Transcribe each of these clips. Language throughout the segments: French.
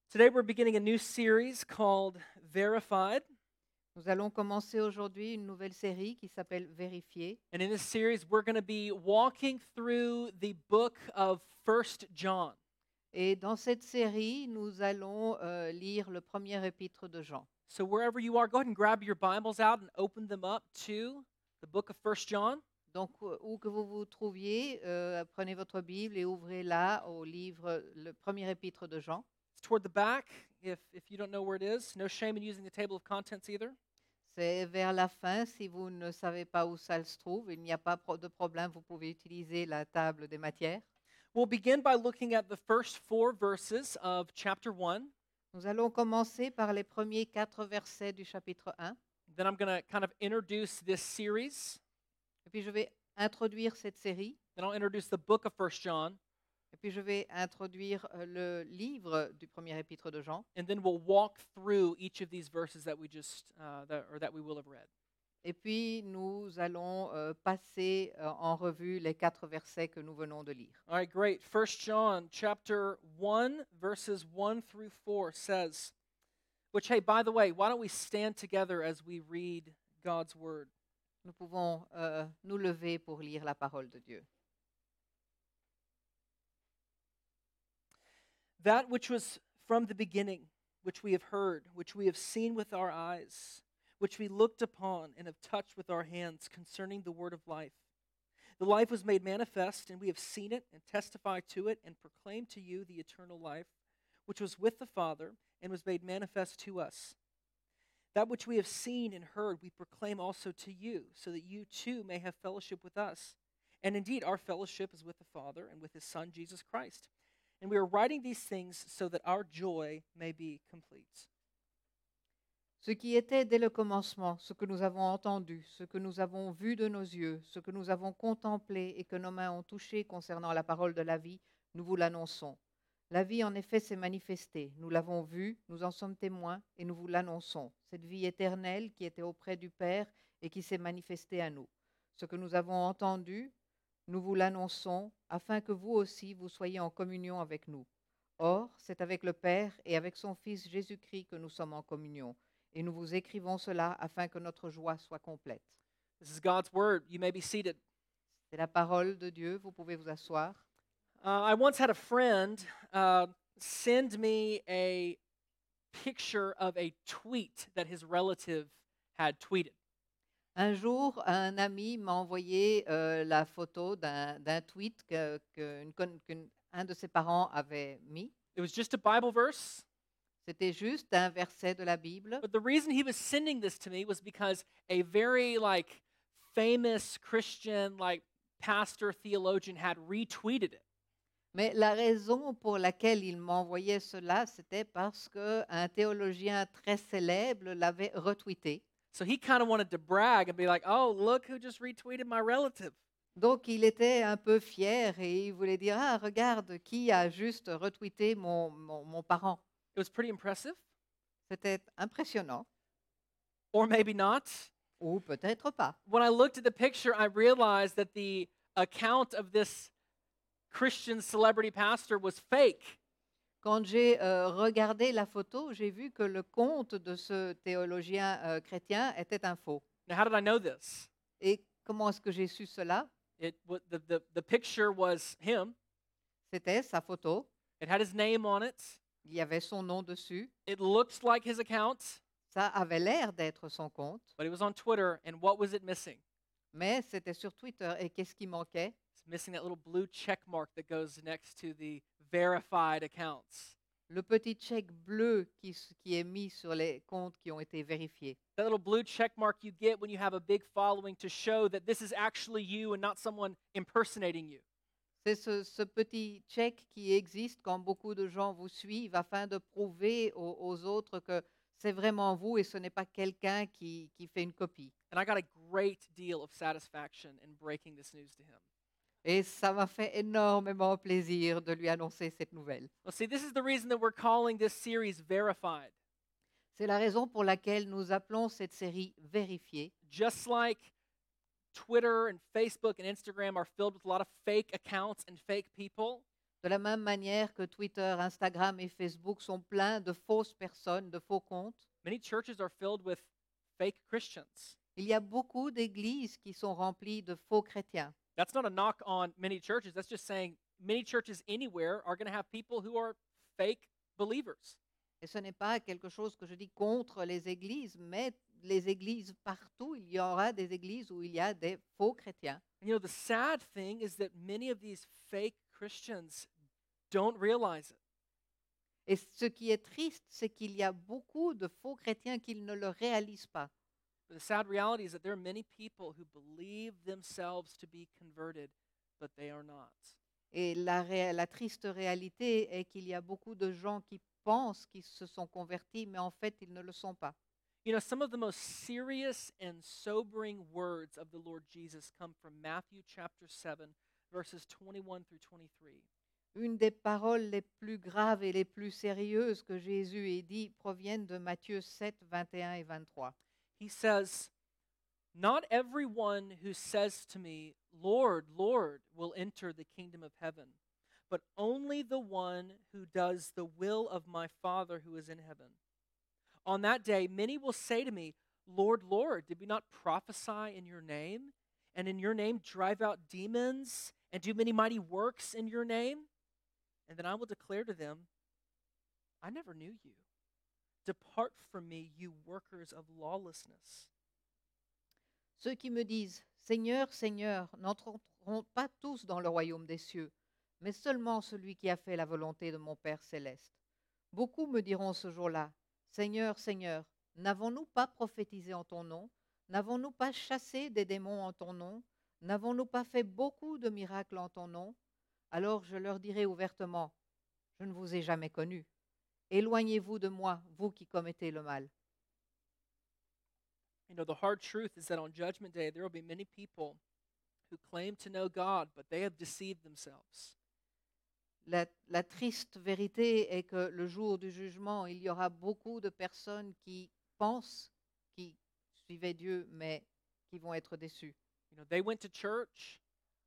Today we're beginning a new series called Verified. Nous allons commencer aujourd'hui une nouvelle série qui s'appelle Vérifier. And in this series, we're going to be walking through the book of First John. Et dans cette série, nous allons lire le premier épître de Jean. So wherever you are, go ahead and grab your Bibles out and open them up to the book of First John. Donc, où que vous vous trouviez, prenez votre Bible et ouvrez-la au livre, le premier épître de Jean. It's toward the back if you don't know where it is. No shame in using the table of contents either. C'est vers la fin. Si vous ne savez pas où ça se trouve, il n'y a pas de problème, vous pouvez utiliser la table des matières. We'll begin by looking at the first 4 verses of chapter 1. Nous allons commencer par les premiers 4 versets du chapitre 1. Then I'm going to kind of introduce this series. Et puis je vais introduire cette série. Then I'll introduce the book of First John. Et puis je vais introduire le livre du premier épître de Jean. And then we'll walk through each of these verses that we just that we will have read. Et puis nous allons passer en revue les 4 versets que nous venons de lire. All right, great. First John chapter 1 verses 1 through 4 says, which hey, by the way, why don't we stand together as we read God's word? Nous pouvons nous lever pour lire la parole de Dieu. That which was from the beginning, which we have heard, which we have seen with our eyes, which we looked upon and have touched with our hands concerning the word of life. The life was made manifest, and we have seen it and testify to it and proclaim to you the eternal life, which was with the Father and was made manifest to us. That which we have seen and heard we proclaim also to you, so that you too may have fellowship with us. And indeed, our fellowship is with the Father and with his Son, Jesus Christ. And we are writing these things so that our joy may be complete. Ce qui était dès le commencement, ce que nous avons entendu, ce que nous avons vu de nos yeux, ce que nous avons contemplé et que nos mains ont touché concernant la parole de la vie, nous vous l'annonçons. La vie, en effet, s'est manifestée. Nous l'avons vue, nous en sommes témoins et nous vous l'annonçons. Cette vie éternelle qui était auprès du Père et qui s'est manifestée à nous. Ce que nous avons entendu, nous vous l'annonçons, afin que vous aussi, vous soyez en communion avec nous. Or, c'est avec le Père et avec son Fils Jésus-Christ que nous sommes en communion. Et nous vous écrivons cela afin que notre joie soit complète. This is God's word. You may be seated. C'est la parole de Dieu, vous pouvez vous asseoir. I once had a friend send me a picture of a tweet that his relative had tweeted. Un jour, un ami m'a envoyé la photo d'un tweet qu'un de ses parents avait mis. It was just a Bible verse, C'était juste un verset de la Bible. but the reason he was sending this to me was because a very famous Christian pastor theologian had retweeted it. Mais la raison pour laquelle il m'envoyait cela, c'était parce qu'un théologien très célèbre l'avait retweeté. So he kind of wanted to brag and be like, "Oh, look who just retweeted my relative." Donc il était un peu fier et il voulait dire, ah, regarde qui a juste retweeté mon parent. It was pretty impressive, C'était impressionnant, or maybe not. ou peut-être pas. When I looked at the picture, I realized that the account of this Christian celebrity pastor was fake. Quand j'ai regardé la photo, j'ai vu que le compte de ce théologien chrétien était un faux. Now, how did I know this? Et comment est-ce que j'ai su cela? The picture was him. C'était sa photo, It had his name on it. il y avait son nom dessus, It looked like his account, ça avait l'air d'être son compte, but it was on Twitter. And what was it missing? mais c'était sur Twitter. Et qu'est-ce qui manquait? It's missing that little blue check mark that goes next to the verified accounts. Le petit check bleu qui est mis sur les comptes qui ont été vérifiés. That little blue check mark you get when you have a big following to show that this is actually you and not someone impersonating you. C'est ce petit check qui existe quand beaucoup de gens vous suivent afin de prouver aux autres que c'est vraiment vous et ce n'est pas quelqu'un qui fait une copie. And I got a great deal of satisfaction in breaking this news to him. Et ça m'a fait énormément plaisir de lui annoncer cette nouvelle. Well, see, this is the reason that we're calling this series Verified. C'est la raison pour laquelle nous appelons cette série Vérifiée. Just like Twitter and Facebook and Instagram are filled with a lot of fake accounts and fake people, De la même manière que Twitter, Instagram et Facebook sont pleins de fausses personnes, de faux comptes, Many churches are filled with fake Christians. il y a beaucoup d'églises qui sont remplies de faux chrétiens. That's not a knock on many churches. That's just saying many churches anywhere are going to have people who are fake believers. Et ce n'est pas quelque chose que je dis contre les églises, mais les églises partout, il y aura des églises où il y a des faux chrétiens. And the sad thing is that many of these fake Christians don't realize it. Et ce qui est triste, c'est qu'il y a beaucoup de faux chrétiens qui ne le réalisent pas. But the sad reality is that there are many people who believe themselves to be converted, but they are not. Et la triste réalité est qu'il y a beaucoup de gens qui pensent qu'ils se sont convertis, mais en fait, ils ne le sont pas. Some of the most serious and sobering words of the Lord Jesus come from Matthew chapter 7, verses 21 through 23. Une des paroles les plus graves et les plus sérieuses que Jésus ait dit proviennent de Matthieu 7, 21 et 23. He says, "Not everyone who says to me, 'Lord, Lord,' will enter the kingdom of heaven, but only the one who does the will of my Father who is in heaven. On that day, many will say to me, 'Lord, Lord, did we not prophesy in your name, and in your name drive out demons, and do many mighty works in your name?' And then I will declare to them, 'I never knew you. Depart from me, you workers of lawlessness.'" Ceux qui me disent Seigneur, Seigneur, n'entreront pas tous dans le royaume des cieux, mais seulement celui qui a fait la volonté de mon Père céleste. Beaucoup me diront ce jour-là Seigneur, Seigneur, n'avons-nous pas prophétisé en ton nom? N'avons-nous pas chassé des démons en ton nom? N'avons-nous pas fait beaucoup de miracles en ton nom? Alors je leur dirai ouvertement Je ne vous ai jamais connus. Éloignez-vous de moi, vous qui commettez le mal. The hard truth is that on Judgment Day, there will be many people who claim to know God, but they have deceived themselves. La triste vérité est que le jour du jugement, il y aura beaucoup de personnes qui pensent qu'ils suivaient Dieu, mais qui vont être déçus. They went to church,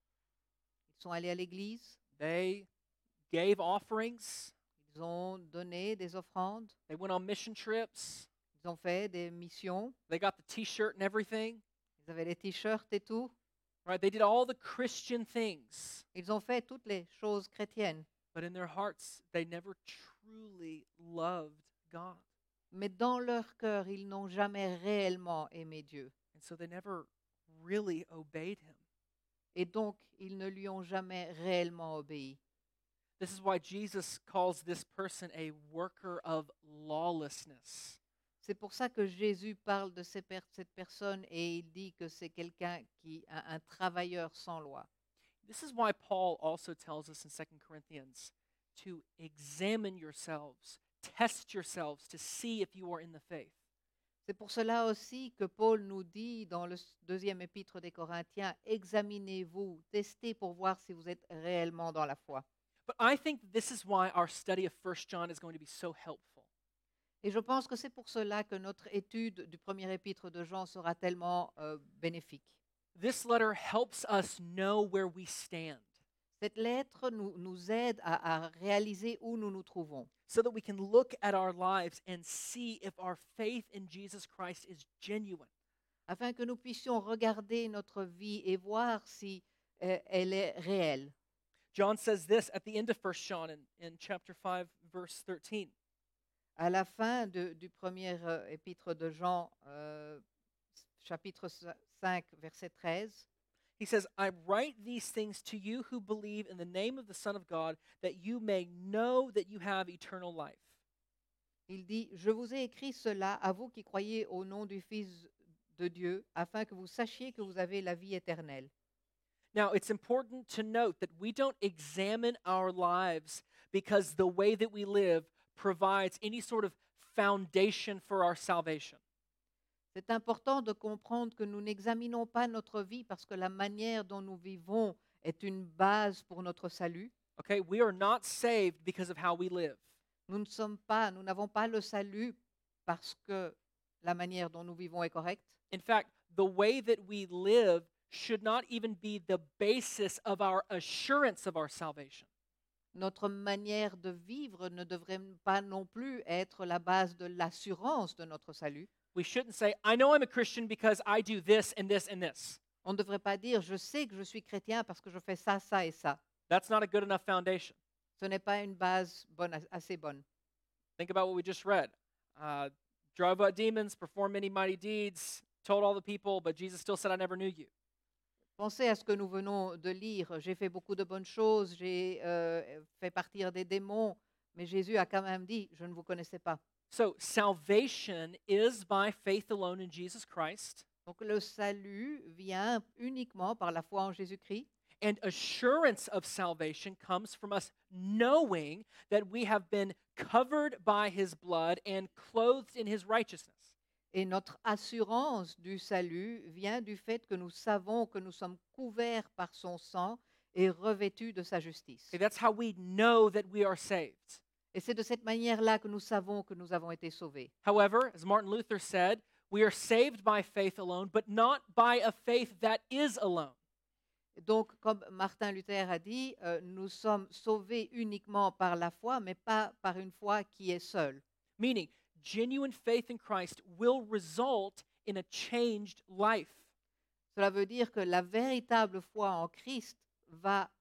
Ils sont allés à l'église, they gave offerings, ils ont donné des offrandes, they went on mission trips, ils ont fait des missions, they got the t-shirt and everything, ils avaient les t-shirts et tout. right? They did all the Christian things, Ils ont fait toutes les choses chrétiennes, but in their hearts, they never truly loved God. mais dans leur cœur, ils n'ont jamais réellement aimé Dieu. And so they never really obeyed him. Et donc, ils ne lui ont jamais réellement obéi. This is why Jesus calls this person a worker of lawlessness. C'est pour ça que Jésus parle de cette personne et il dit que c'est quelqu'un qui a un travailleur sans loi. This is why Paul also tells us in 2 Corinthians to examine yourselves, test yourselves to see if you are in the faith. C'est pour cela aussi que Paul nous dit dans le deuxième épître des Corinthiens, examinez-vous, testez pour voir si vous êtes réellement dans la foi. But I think this is why our study of 1 John is going to be so helpful. Et je pense que c'est pour cela que notre étude du premier épître de Jean sera tellement bénéfique. This letter helps us know where we stand Cette lettre nous aide à réaliser où nous nous trouvons, so that we can look at our lives and see if our faith in Jesus Christ is genuine. afin que nous puissions regarder notre vie et voir si elle est réelle. John says this at the end of 1 John in chapter 5, verse 13. À la fin du premier épître de Jean, chapitre 5, verset 13, He says, "I write these things to you who believe in the name of the Son of God, that you may know that you have eternal life." il dit, Je vous ai écrit cela à vous qui croyez au nom du Fils de Dieu, afin que vous sachiez que vous avez la vie éternelle. Now, it's important to note that we don't examine our lives because the way that we live provides any sort of foundation for our salvation. C'est important de comprendre que nous n'examinons pas notre vie parce que la manière dont nous vivons est une base pour notre salut. Okay? We are not saved because of how we live. Nous n'avons pas le salut parce que la manière dont nous vivons est correcte. In fact, the way that we live should not even be the basis of our assurance of our salvation. Notre manière de vivre ne devrait pas non plus être la base de l'assurance de notre salut. We shouldn't say, I know I'm a Christian because I do this and this and this. On ne devrait pas dire je sais que je suis chrétien parce que je fais ça, ça et ça. That's not a good enough foundation. Ce n'est pas une base bonne, assez bonne. Think about what we just read. Drove out demons, performed many mighty deeds, told all the people, but Jesus still said, I never knew you. Pensez à ce que nous venons de lire. J'ai fait beaucoup de bonnes choses, j'ai fait partir des démons, mais Jésus a quand même dit, je ne vous connaissais pas. So salvation is by faith alone in Jesus Christ, Donc le salut vient uniquement par la foi en Jésus-Christ. and assurance of salvation comes from us knowing that we have been covered by his blood and clothed in his righteousness. Et notre assurance du salut vient du fait que nous savons que nous sommes couverts par son sang et revêtus de sa justice. Okay, that's how we know that we are saved. Et c'est de cette manière-là que nous savons que nous avons été sauvés. However, as Martin Luther said, we are saved by faith alone, but not by a faith that is alone. Donc, comme Martin Luther a dit, nous sommes sauvés uniquement par la foi, mais pas par une foi qui est seule. Meaning, genuine faith in Christ will result in a changed life. Cela veut dire que la véritable foi en Christ va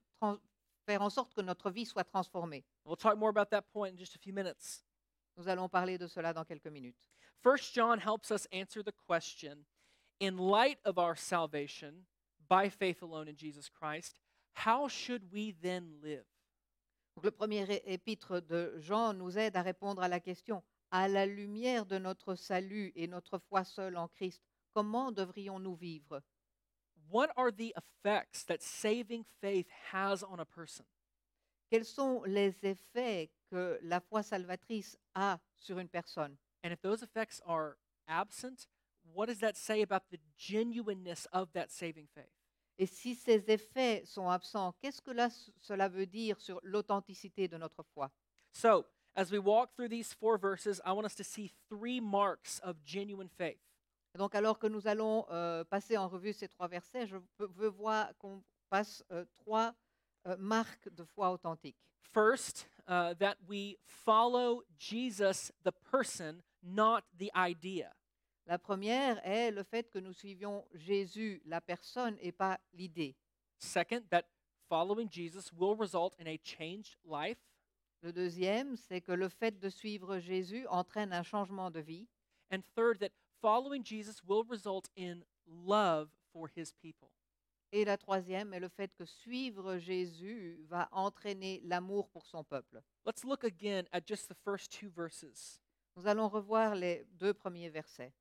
faire en sorte que notre vie soit transformée. We'll talk more about that point in just a few minutes. Nous allons parler de cela dans quelques minutes. 1 John helps us answer the question, in light of our salvation by faith alone in Jesus Christ, how should we then live? Donc, le premier épître de Jean nous aide à répondre à la question, à la lumière de notre salut et notre foi seule en Christ, comment devrions-nous vivre? What are the effects that saving faith has on a person? Quels sont les effets que la foi salvatrice a sur une personne? And if those effects are absent, what does that say about the genuineness of that saving faith? Et si ces effets sont absents, qu'est-ce que cela veut dire sur l'authenticité de notre foi? So, as we walk through these 4 verses, I want us to see 3 marks of genuine faith. Donc, alors que nous allons passer en revue ces 3 versets, je veux voir qu'on passe 3 marques de foi authentique. First, that we follow Jesus, the person, not the idea. La première est le fait que nous suivions Jésus, la personne, et pas l'idée. Second, that following Jesus will result in a changed life. Le deuxième, c'est que le fait de suivre Jésus entraîne un changement de vie. And third, that following Jesus will result in love for his people. Et la troisième est le fait que suivre Jésus va entraîner l'amour pour son peuple. Let's look again at just the first 2 verses. Nous allons revoir les 2 premiers versets.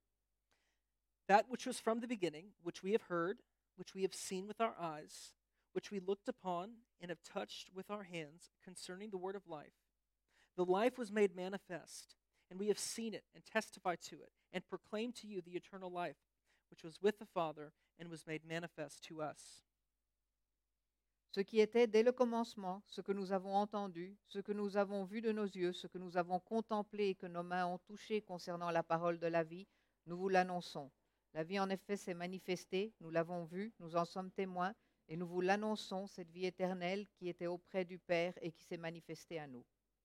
That which was from the beginning, which we have heard, which we have seen with our eyes, which we looked upon and have touched with our hands concerning the word of life. The life was made manifest, and we have seen it and testified to it and proclaimed to you the eternal life, which was with the Father and was made manifest to us. Ce qui était dès le commencement, ce que nous avons entendu, ce que nous avons vu de nos yeux, ce que nous avons contemplé et que nos mains ont touché concernant la parole de la vie, nous vous l'annonçons. La vie en effet s'est manifestée, nous l'avons vue, nous en sommes témoins, et nous vous l'annonçons, cette vie éternelle qui était auprès du Père et qui s'est manifestée à nous.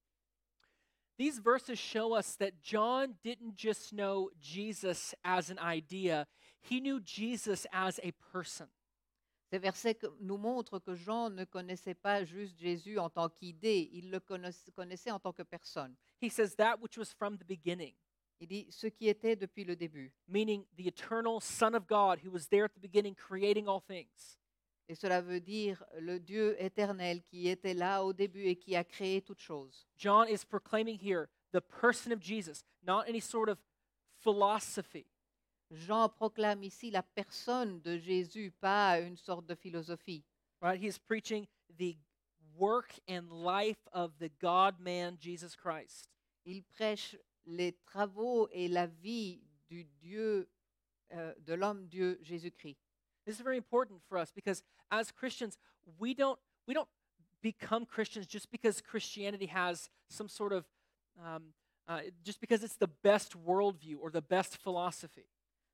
These verses show us that John didn't just know Jesus as an idea, he knew Jesus as a person. Ces versets nous montrent que Jean ne connaissait pas juste Jésus en tant qu'idée, il le connaissait en tant que personne. He says that which was from the beginning, Il dit ce qui était depuis le début. meaning the eternal Son of God who was there at the beginning creating all things. Et cela veut dire le Dieu éternel qui était là au début et qui a créé toutes choses. John is proclaiming here the person of Jesus, not any sort of philosophy. Jean proclame ici la personne de Jésus, pas une sorte de philosophie. Right? He is preaching the work and life of the God-man Jesus Christ. Il prêche les travaux et la vie du Dieu, de l'homme Dieu Jésus-Christ. This is very important for us because as Christians, we don't become Christians just because Christianity has some sort of just because it's the best worldview or the best philosophy.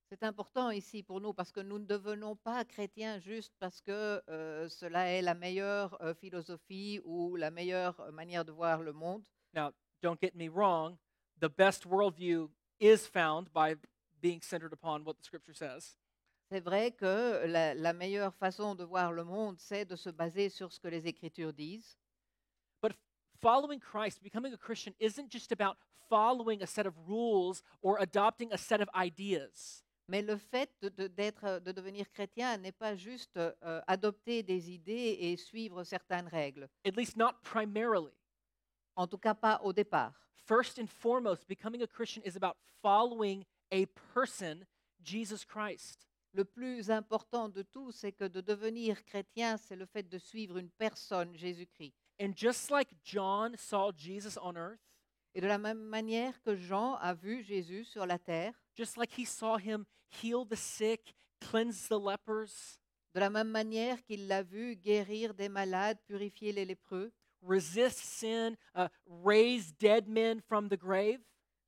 C'est important ici pour nous parce que nous ne devenons pas chrétiens juste parce que cela est la meilleure philosophie ou la meilleure manière de voir le monde. Now, don't get me wrong, the best worldview is found by being centered upon what the scripture says. C'est vrai que la meilleure façon de voir le monde, c'est de se baser sur ce que les Écritures disent. But following Christ, becoming a Christian, isn't just about following a set of rules or adopting a set of ideas. Mais le fait de devenir chrétien n'est pas juste adopter des idées et suivre certaines règles. At least not primarily. En tout cas, pas au départ. First and foremost, becoming a Christian is about following a person, Jesus Christ. Le plus important de tout, c'est que de devenir chrétien, c'est le fait de suivre une personne, Jésus-Christ. And just like John saw Jesus on earth, Et de la même manière que Jean a vu Jésus sur la terre, just like he saw him heal the sick, cleanse the lepers, de la même manière qu'il l'a vu guérir des malades, purifier les lépreux, resist sin, raise dead men from the grave,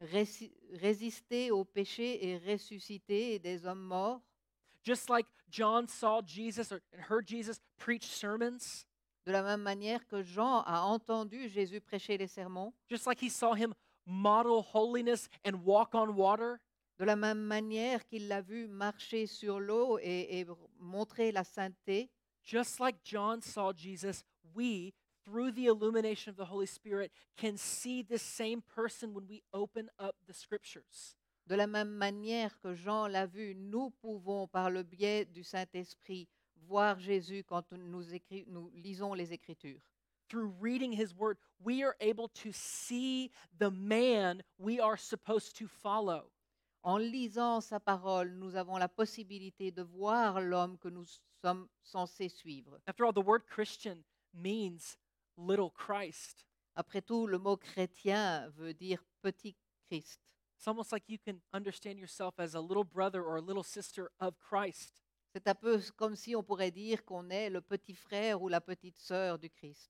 résister au péché et ressusciter des hommes morts, just like John saw Jesus and heard Jesus preach sermons, de la même manière que Jean a entendu Jésus prêcher les sermons, just like he saw him model holiness and walk on water, de la même manière qu'il l'a vu marcher sur l'eau et montrer la sainteté, just like John saw Jesus, we, through the illumination of the Holy Spirit, can see this same person when we open up the scriptures. de la même manière que Jean l'a vu, nous pouvons, par le biais du Saint-Esprit, voir Jésus quand nous lisons les Écritures. Through reading his word, we are able to see the man we are supposed to follow. En lisant sa parole, nous avons la possibilité de voir l'homme que nous sommes censés suivre. After all, the word Christian means little Christ. Après tout, le mot chrétien veut dire petit Christ. It's almost like you can understand yourself as a little brother or a little sister of Christ. C'est un peu comme si on pourrait dire qu'on est le petit frère ou la petite sœur du Christ.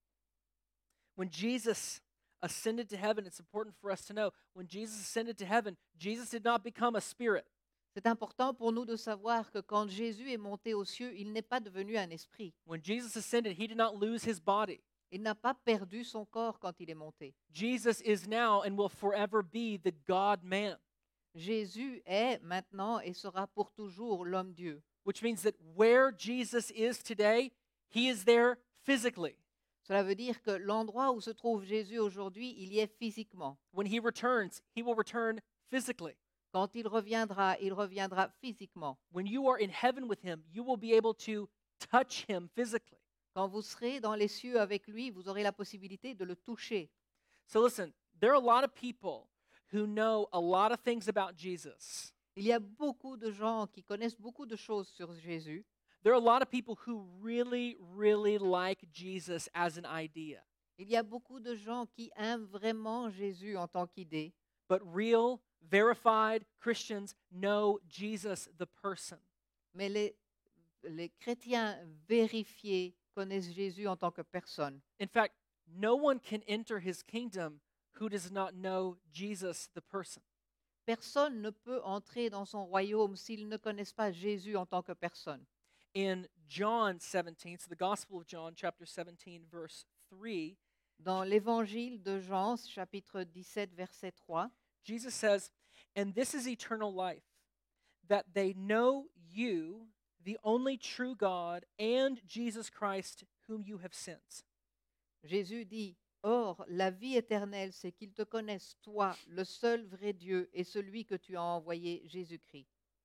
When Jesus ascended to heaven, it's important for us to know when Jesus ascended to heaven, Jesus did not become a spirit. C'est important pour nous de savoir que quand Jésus est monté aux cieux, il n'est pas devenu un esprit. When Jesus ascended, he did not lose his body. Il n'a pas perdu son corps quand il est monté. Jesus is now and will forever be the God man, Jésus est maintenant et sera pour toujours l'homme Dieu. which means that where Jesus is today, he is there physically. Cela veut dire que l'endroit où se trouve Jésus aujourd'hui, il y est physiquement. When he returns, he will return physically. Quand il reviendra physiquement. When you are in heaven with him, you will be able to touch him physically. Quand vous serez dans les cieux avec lui, vous aurez la possibilité de le toucher. So listen, there are a lot of people who know a lot of things about Jesus. Il y a beaucoup de gens qui connaissent beaucoup de choses sur Jésus. There are a lot of people who really, really like Jesus as an idea. Il y a beaucoup de gens qui aiment vraiment Jésus en tant qu'idée. But real, verified Christians know Jesus, the person. Mais les chrétiens vérifiés connaissent Jésus en tant que personne. In fact, no one can enter his kingdom who does not know Jesus, the person. Personne ne peut entrer dans son royaume s'ils ne connaissent pas Jésus en tant que personne. In John 17, so the Gospel of John, chapter 17, verse 3, Dans l'évangile de Jean, chapitre 17, verset 3, Jesus says, "And this is eternal life, that they know you, the only true God, and Jesus Christ, whom you have sent." Jésus dit, Or, la vie éternelle, c'est qu'ils te connaissent, toi, le seul vrai Dieu, et celui que tu as envoyé, Jésus-Christ.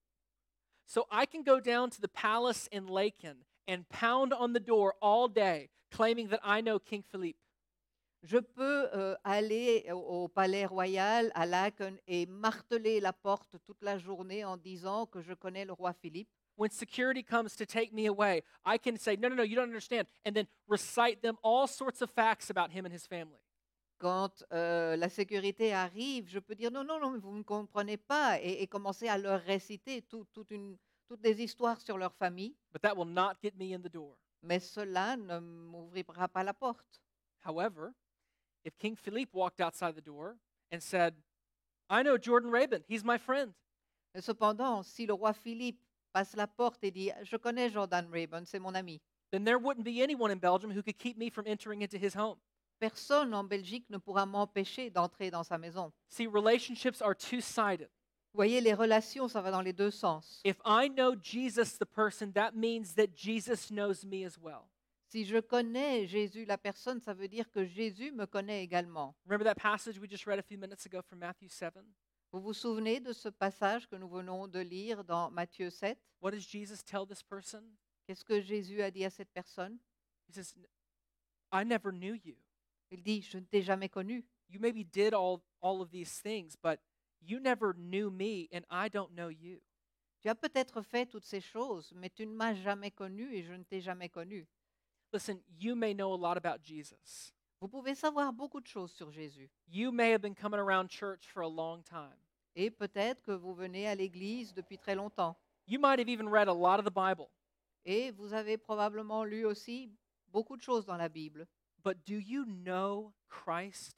So I can go down to the palace in Laken and pound on the door all day, claiming that I know King Philippe. Je peux aller au palais royal à Laeken et marteler la porte toute la journée en disant que je connais le roi Philippe. When security comes to take me away, I can say, no, you don't understand, and then recite them all sorts of facts about him and his family. Quand la sécurité arrive, je peux dire non, mais vous ne comprenez pas et commencer à leur réciter toutes des histoires sur leur famille, But that will not get me in the door. mais cela ne m'ouvrira pas la porte. However, if King Philippe walked outside the door and said, I know Jordan Rabin, he's my friend. Et cependant, si le roi Philippe passe la porte et dit Je connais Jordan Rayburn, c'est mon ami, then there wouldn't be anyone in Belgium who could keep me from entering into his home. personne en Belgique ne pourra m'empêcher d'entrer dans sa maison. See, relationships are two-sided. Vous voyez, les relations, ça va dans les deux sens. If I know Jesus, the person, that means that Jesus knows me as well. Si je connais Jésus, la personne, ça veut dire que Jésus me connaît également. Remember that passage we just read a few minutes ago from Matthew 7? Vous vous souvenez de ce passage que nous venons de lire dans Matthieu 7? What does Jesus tell this person? Qu'est-ce que Jésus a dit à cette personne? He says, I never knew you. Il dit, je ne t'ai jamais connu. You maybe did all of these things, but you never knew me and I don't know you. Tu as peut-être fait toutes ces choses, mais tu ne m'as jamais connu et je ne t'ai jamais connu. Listen, you may know a lot about Jesus. Vous pouvez savoir beaucoup de choses sur Jésus. You may have been coming around church for a long time. Et peut-être que vous venez à l'église depuis très longtemps. You might have even read a lot of the Bible. Et vous avez probablement lu aussi beaucoup de choses dans la Bible. But do you know Christ?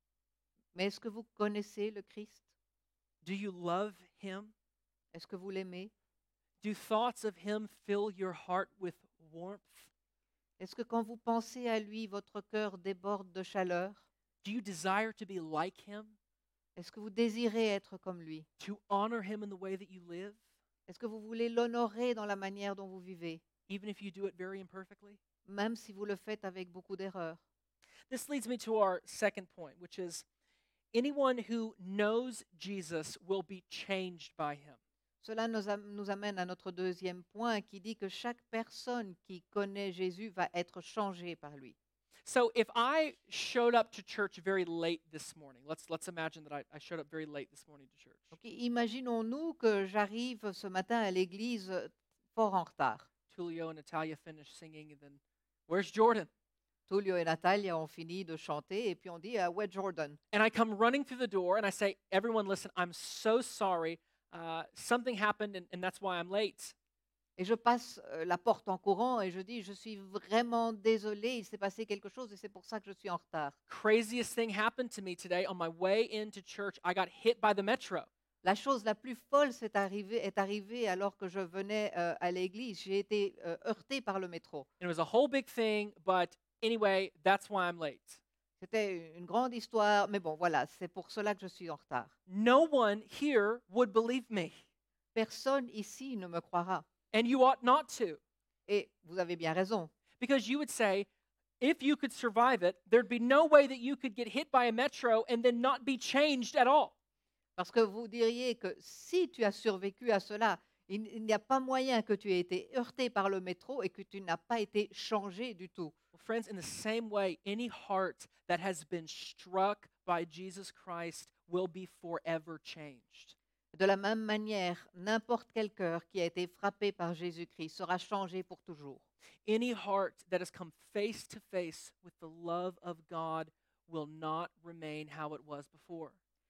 Mais est-ce que vous connaissez le Christ? Do you love him? Est-ce que vous l'aimez? Do thoughts of him fill your heart with warmth? Est-ce que quand vous pensez à lui, votre cœur déborde de chaleur? Do you desire to be like him? Est-ce que vous désirez être comme lui? To honor him in the way that you live, Est-ce que vous voulez l'honorer dans la manière dont vous vivez, even if you do it very imperfectly? même si vous le faites avec beaucoup d'erreurs? This leads me to our second point, which is anyone who knows Jesus will be changed by him. Cela nous amène à notre deuxième point qui dit que chaque personne qui connaît Jésus va être changée par lui. So if I showed up to church very late this morning, let's imagine that I showed up very late this morning to church. Donc, imaginons-nous que j'arrive ce matin à l'église fort en retard. Tulio and Natalia finish singing, and then where's Jordan? Tullio et Natalia ont fini de chanter et puis on dit Où est Jordan? And I come running through the door and I say, everyone, listen, I'm so sorry. Something happened and that's why I'm late. Et je passe la porte en courant et je dis Je suis vraiment désolée, il s'est passé quelque chose et c'est pour ça que je suis en retard. Craziest thing happened to me today. On my way into church, I got hit by the metro. La chose la plus folle est arrivée alors que je venais à l'église. J'ai été heurtée par le métro. It was a whole big thing, but anyway, that's why I'm late. C'était une grande histoire, mais bon, voilà, c'est pour cela que je suis en retard. No one here would believe me, Personne ici ne me croira. and you ought not to, Et vous avez bien raison. because you would say, if you could survive it, there'd be no way that you could get hit by a metro and then not be changed at all. Parce que vous diriez que si tu as survécu à cela, il n'y a pas moyen que tu aies été heurté par le métro et que tu n'as pas été changé du tout. Well, friends, in the same way, any heart that has been struck by Jesus Christ will be forever changed. De la même manière, n'importe quel cœur qui a été frappé par Jésus-Christ sera changé pour toujours. Any heart that has come face to face with the love of God will not remain how it was before.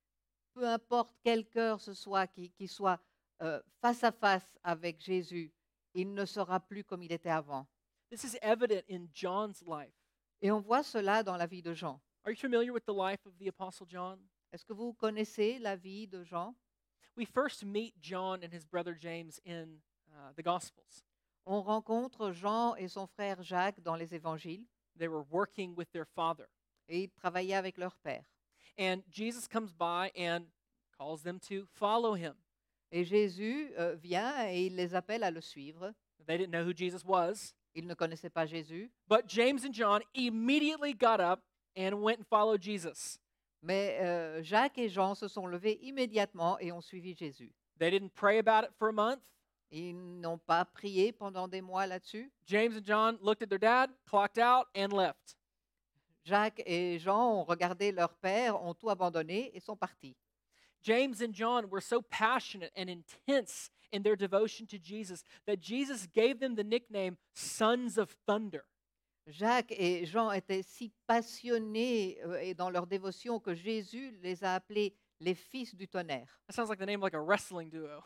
Peu importe quel cœur ce soit qui soit face à face avec Jésus, il ne sera plus comme il était avant. This is evident in John's life. Et on voit cela dans la vie de Jean. Are you familiar with the life of the Apostle John? Est-ce que vous connaissez la vie de Jean? We first meet John and his brother James in the Gospels. On rencontre Jean et son frère Jacques dans les évangiles They were working with their father. et ils travaillaient avec leur père. And Jesus comes by and calls them to follow him. Et Jésus vient et il les appelle à le suivre. They didn't know who Jesus was, Ils ne connaissaient pas Jésus, but James and John immediately got up and went and followed Jesus. mais Jacques et Jean se sont levés immédiatement et ont suivi Jésus. They didn't pray about it for a month. Ils n'ont pas prié pendant des mois là-dessus. James and John looked at their dad, clocked out, and left. Jacques et Jean ont regardé leur père, ont tout abandonné et sont partis. James and John were so passionate and intense in their devotion to Jesus that Jesus gave them the nickname Sons of Thunder. Jacques et Jean étaient si passionnés et dans leur dévotion que Jésus les a appelés les fils du tonnerre. That sounds like the name of like a wrestling duo.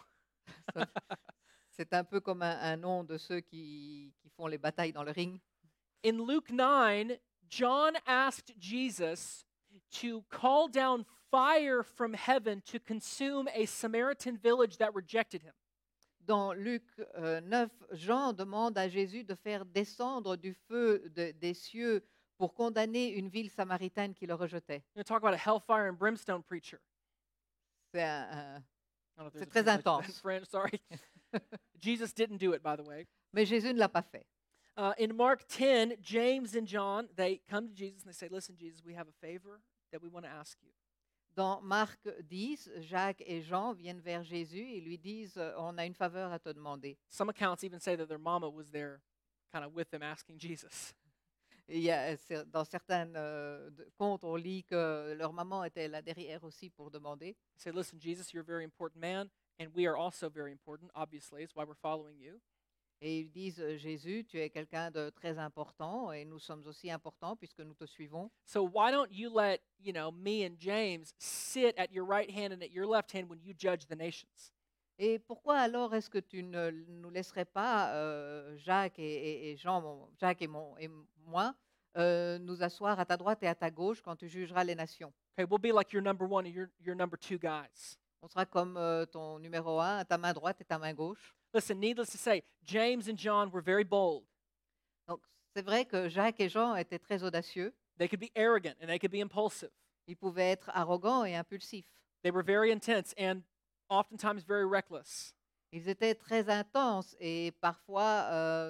C'est un peu comme un nom de ceux qui font les batailles dans le ring. In Luke 9, John asked Jesus to call down fire from heaven to consume a Samaritan village that rejected him. Dans Luc 9, Jean demande à Jésus de faire descendre du feu des cieux pour condamner une ville samaritaine qui le rejetait. We're going to talk about a hellfire and brimstone preacher. C'est I don't know if there's C'est a très translation for that in intense. French, sorry. Jesus didn't do it, by the way. Mais Jésus ne l'a pas fait. In Mark 10, James and John, they come to Jesus and they say, listen, Jesus, we have a favor that we want to ask you. Dans Marc 10, Jacques et Jean viennent vers Jésus et lui disent On a une faveur à te demander. Some accounts even say that their mama was there kind of with them asking Jesus. Et dans certains contes, on lit que leur maman était là derrière aussi pour demander. They say, listen, Jesus, you're a very important man, and we are also very important, obviously. It's why we're following you. Et ils disent Jésus, tu es quelqu'un de très important et nous sommes aussi importants puisque nous te suivons. So why don't you let, me and James sit at your right hand and at your left hand when you judge the nations? Et pourquoi alors est-ce que tu ne nous laisserais pas, Jacques et Jean, Jacques et moi, nous asseoir à ta droite et à ta gauche quand tu jugeras les nations? Okay, we'll be like your number one and your number two guys. On sera comme ton numéro 1, ta main droite et ta main gauche. Listen, needless to say, James and John were very bold. Donc c'est vrai que Jacques et Jean étaient très audacieux. They could be arrogant and they could be impulsive. Ils pouvaient être arrogants et impulsifs. They were very intense and oftentimes very reckless. Ils étaient très intenses et parfois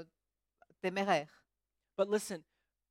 téméraires. But listen,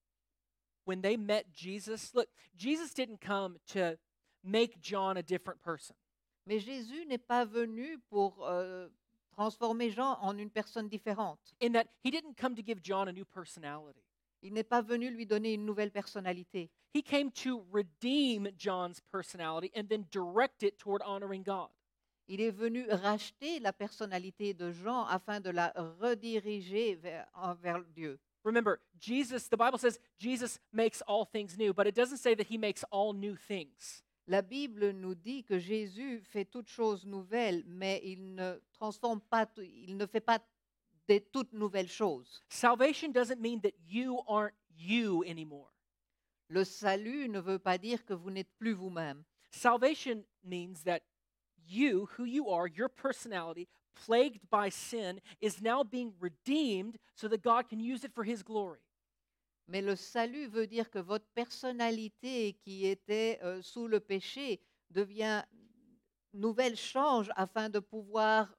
when they met Jesus, look, Jesus didn't come to make John a different person. Mais Jésus n'est pas venu pour transformer Jean en une personne différente. In that he didn't come to give John a new personality. Il n'est pas venu lui donner une nouvelle personnalité. He came to redeem John's personality and then direct it toward honoring God. Il est venu racheter la personnalité de Jean afin de la rediriger vers Dieu. Remember, the Bible says Jesus makes all things new, but it doesn't say that he makes all new things. La Bible nous dit que Jésus fait toutes choses nouvelles, mais il ne transforme pas, il ne fait pas de toutes nouvelles choses. Salvation doesn't mean that you aren't you anymore. Le salut ne veut pas dire que vous n'êtes plus vous-même. Salvation means that you, who you are, your personality, plagued by sin, is now being redeemed so that God can use it for his glory. Mais le salut veut dire que votre personnalité qui était sous le péché devient nouvelle, change afin de pouvoir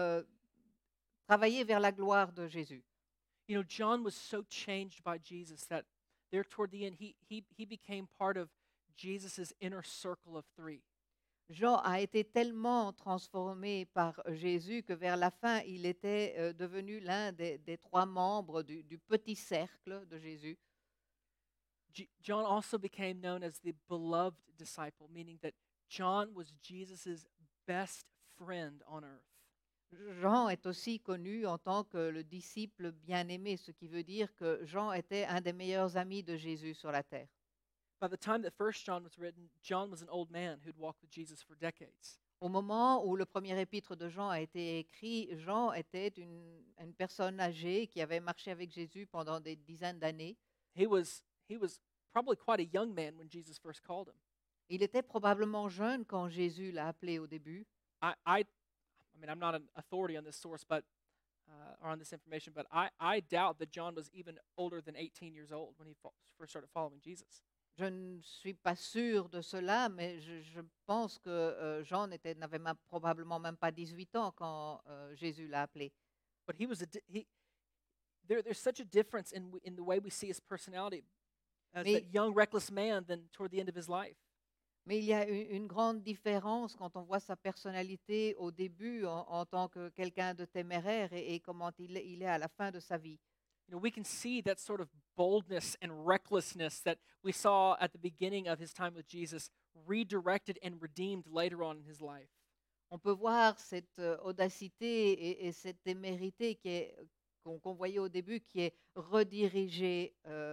travailler vers la gloire de Jésus. You know, John was so changed by Jesus that there toward the end, he became part of Jesus' inner circle of three. Jean a été tellement transformé par Jésus que vers la fin, il était devenu l'un des trois membres du petit cercle de Jésus. John also became known as the beloved disciple, meaning that John was Jesus' best friend on earth. Jean est aussi connu en tant que le disciple bien-aimé, ce qui veut dire que Jean était un des meilleurs amis de Jésus sur la terre. By the time that First John was written, John was an old man who'd walked with Jesus for decades. Au moment où le premier épître de Jean a été écrit, Jean était une personne âgée qui avait marché avec Jésus pendant des dizaines d'années. He was probably quite a young man when Jesus first called him. Il était probablement jeune quand Jésus l'a appelé au début. I mean, I'm not an authority on this source, but or on this information, but I doubt that John was even older than 18 years old when he first started following Jesus. Je ne suis pas sûre de cela, mais je pense que Jean n'avait probablement même pas 18 ans quand Jésus l'a appelé. But there's such a difference in the way we see his personality as Mais- that young, reckless man than toward the end of his life. Mais il y a une grande différence quand on voit sa personnalité au début en tant que quelqu'un de téméraire et comment il est à la fin de sa vie. You know, we can see that sort of boldness and recklessness that we saw at the beginning of his time with Jesus redirected and redeemed later on in his life. On peut voir cette audacité et cette témérité qu'on voyait au début qui est redirigée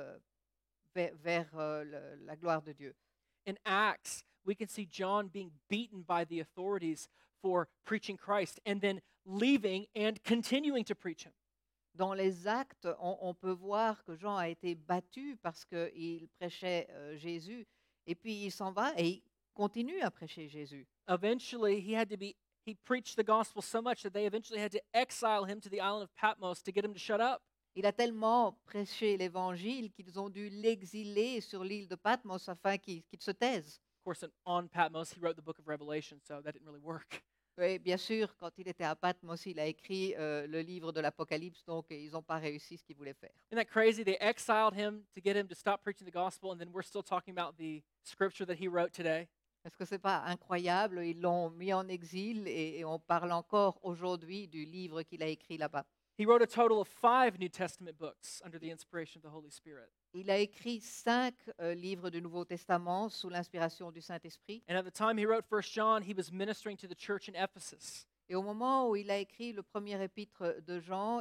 vers la gloire de Dieu. In Acts, we can see John being beaten by the authorities for preaching Christ and then leaving and continuing to preach him. Dans les actes, on peut voir que Jean a été battu parce qu'il prêchait Jésus, et puis il s'en va et il continue à prêcher Jésus. Eventually, he preached the gospel so much that they eventually had to exile him to the island of Patmos to get him to shut up. Il a tellement prêché l'évangile qu'ils ont dû l'exiler sur l'île de Patmos afin qu'il se taise. Of course, on Patmos, he wrote the book of Revelation, so that didn't really work. Oui, bien sûr, quand il était à Patmos, il a écrit le livre de l'Apocalypse, donc ils n'ont pas réussi ce qu'ils voulaient faire. Isn't that crazy? They exiled him to get him to stop preaching the gospel, and then we're still talking about the scripture that he wrote today. Est-ce que c'est pas incroyable? Ils l'ont mis en exil et on parle encore aujourd'hui du livre qu'il a écrit là-bas. He wrote a total of 5 New Testament books under the inspiration of the Holy Spirit. Il a écrit 5 livres du Nouveau Testament sous l'inspiration du Saint-Esprit. And at the time he wrote 1 John, he was ministering to the church in Ephesus. Et au moment où il a écrit le premier épître de Jean,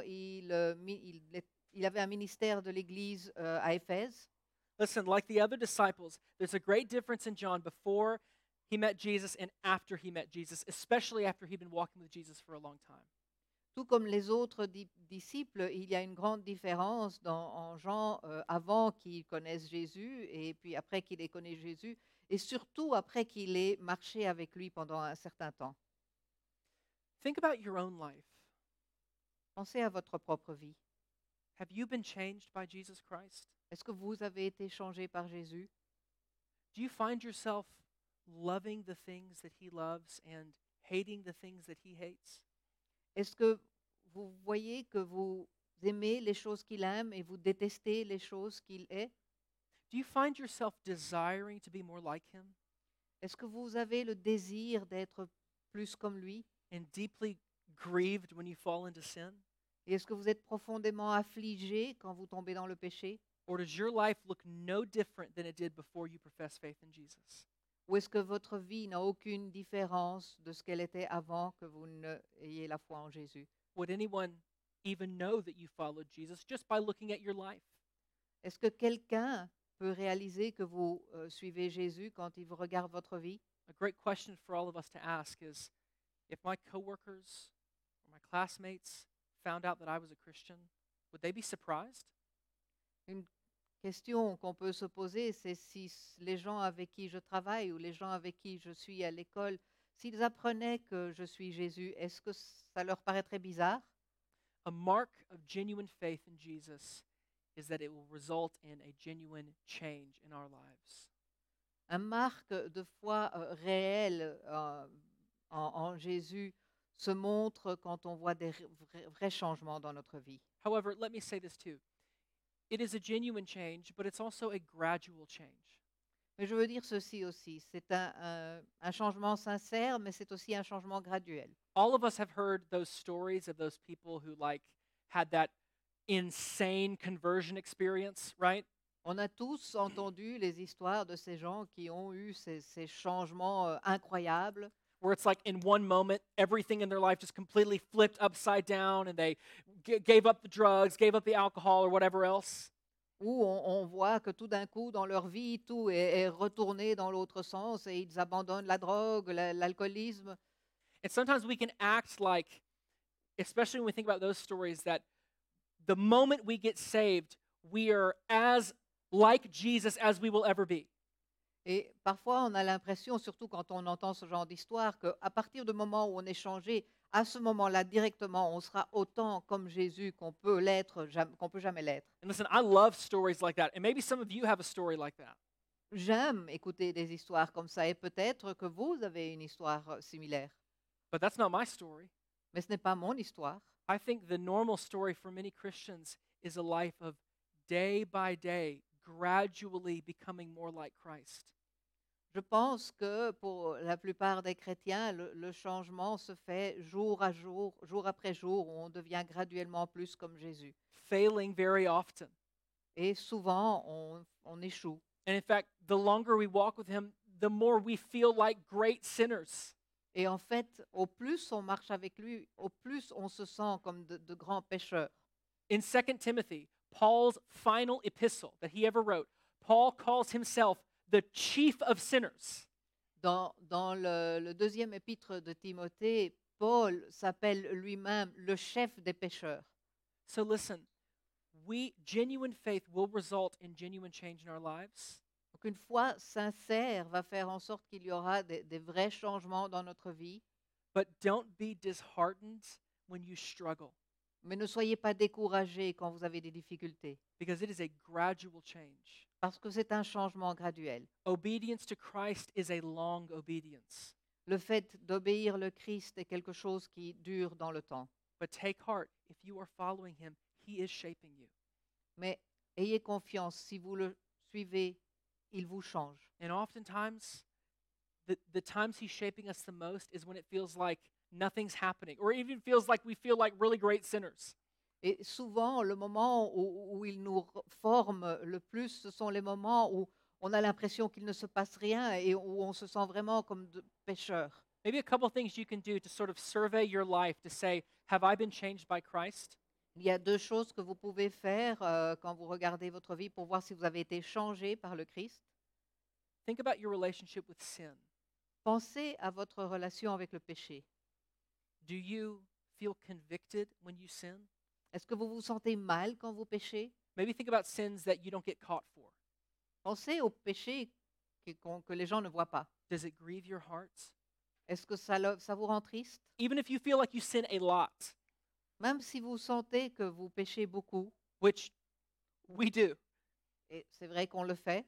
il avait un ministère de l'Église à Éphèse. Listen, like the other disciples, there's a great difference in John before he met Jesus and after he met Jesus, especially after he'd been walking with Jesus for a long time. Tout comme les autres disciples, il y a une grande différence en Jean avant qu'il connaisse Jésus et puis après qu'il ait connu Jésus et surtout après qu'il ait marché avec lui pendant un certain temps. Think about your own life. Pensez à votre propre vie. Have you been changed by Jesus Christ? Est-ce que vous avez été changé par Jésus? Do you find yourself loving the things that he loves and hating the things that he hates? Est-ce que vous voyez que vous aimez les choses qu'il aime et vous détestez les choses qu'il est? Do you find yourself desiring to be more like him Est-ce que vous avez le désir d'être plus comme lui? and deeply grieved when you fall into sin? Et est-ce que vous êtes profondément affligé quand vous tombez dans le péché? Or does your life look no different than it did before you professed faith in Jesus? Ou est-ce que votre vie n'a aucune différence de ce qu'elle était avant que vous n'ayez la foi en Jésus? Would anyone even know that you followed Jesus just by looking at your life? Est-ce que quelqu'un peut réaliser que vous suivez Jésus quand il vous regarde votre vie? A great question for all of us to ask is, if my coworkers or my classmates found out that I was a Christian, would they be surprised? Une question qu'on peut se poser, c'est si les gens avec qui je travaille ou les gens avec qui je suis à l'école, s'ils apprenaient que je suis Jésus, est-ce que ça leur paraîtrait bizarre? A mark of genuine faith in Jesus is that it will result in a genuine change in our lives. Un marque de foi réelle en Jésus se montre quand on voit des vrais changements dans notre vie. However, let me say this too. It is a genuine change, but it's also a gradual change. Mais je veux dire ceci aussi, c'est un changement sincère, mais c'est aussi un changement graduel. All of us have heard those stories of those people who had that insane conversion experience, right? On a tous entendu les histoires de ces gens qui ont eu ces changements incroyables, Where it's like in one moment, everything in their life just completely flipped upside down and they gave up the drugs, gave up the alcohol or whatever else. où on voit que tout d'un coup, dans leur vie, tout est retourné dans l'autre sens et ils abandonnent la drogue, l'alcoolisme. And sometimes we can act like, especially when we think about those stories, that the moment we get saved, we are as like Jesus as we will ever be. Et parfois, on a l'impression, surtout quand on entend ce genre d'histoire, qu'à partir du moment où on est changé, à ce moment-là, directement, on sera autant comme Jésus qu'on peut l'être, qu'on peut jamais l'être. And listen, I love stories like that. And maybe some of you have a story like that. J'aime écouter des histoires comme ça et peut-être que vous avez une histoire similaire. But that's not my story. Mais ce n'est pas mon histoire. I think the normal story for many Christians is a life of day by day, gradually becoming more like Christ. Je pense que pour la plupart des chrétiens, le changement se fait jour à jour, jour après jour, où on devient graduellement plus comme Jésus. Failing very often. Et souvent, on échoue. And in fact, the longer we walk with him, the more we feel like great sinners. Et en fait, au plus on marche avec lui, au plus on se sent comme de grands pécheurs. In 2 Timothy, Paul's final epistle that he ever wrote, Paul calls himself the chief of sinners. Dans le deuxième épître de Timothée, Paul s'appelle lui-même le chef des pécheurs. So listen, genuine faith will result in genuine change in our lives. Donc une foi sincère va faire en sorte qu'il y aura des vrais changements dans notre vie, But don't be disheartened when you struggle, mais ne soyez pas découragés quand vous avez des difficultés, because it is a gradual change. parce que c'est un changement graduel. Obedience to Christ is a long obedience. Le fait d'obéir le Christ est quelque chose qui dure dans le temps. But take heart, if you are following him, he is shaping you. Mais ayez confiance, si vous le suivez, il vous change. And oftentimes, the times he's shaping us the most is when it feels like nothing's happening, or even feels like we feel like really great sinners. Et souvent, le moment où il nous forme le plus, ce sont les moments où on a l'impression qu'il ne se passe rien et où on se sent vraiment comme de pécheurs. Maybe a couple things you can do to sort of survey your life to say, have I been changed by Christ? Il y a deux choses que vous pouvez faire quand vous regardez votre vie pour voir si vous avez été changé par le Christ. Think about your relationship with sin. Pensez à votre relation avec le péché. Do you feel convicted when you sin? Est-ce que vous vous sentez mal quand vous péchez? Maybe think about sins that you don't get caught for. Pensez aux péchés que les gens ne voient pas. Does it grieve your heart? Est-ce que ça vous rend triste? Even if you feel like you sin a lot, Même si vous sentez que vous péchez beaucoup, which we do, et c'est vrai qu'on le fait,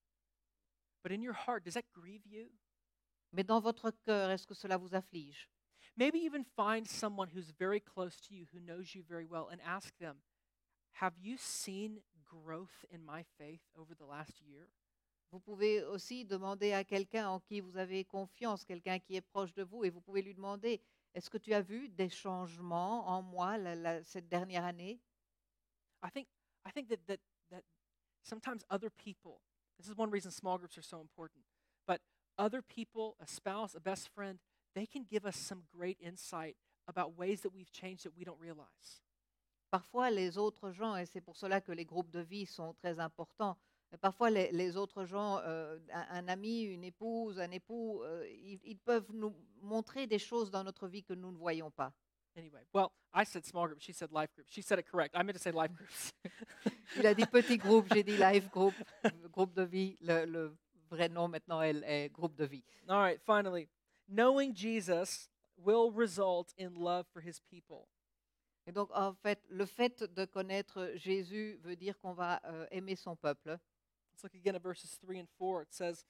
but in your heart, does that grieve you? mais dans votre cœur, est-ce que cela vous afflige? Maybe even find someone who's very close to you, who knows you very well, and ask them, have you seen growth in my faith over the last year? Vous pouvez aussi demander à quelqu'un en qui vous avez confiance, quelqu'un qui est proche de vous, et vous pouvez lui demander, est-ce que tu as vu des changements en moi cette dernière année? I think that sometimes other people, this is one reason small groups are so important, but other people, a spouse, a best friend, they can give us some great insight about ways that we've changed that we don't realize. Parfois, les autres gens, et c'est pour cela que les groupes de vie sont très importants, mais parfois les autres gens, un ami, une épouse, un époux, ils peuvent nous montrer des choses dans notre vie que nous ne voyons pas. Anyway, well, I said small groups, she said life groups. She said it correct. I meant to say life groups. Il a dit petit groupe, j'ai dit life group, groupe de vie. Le vrai nom maintenant est groupe de vie. All right, finally, knowing Jesus will result in love for his people. Et donc, en fait, le fait de connaître Jésus veut dire qu'on va aimer son peuple. Let's look again at verses 3 and 4. It says,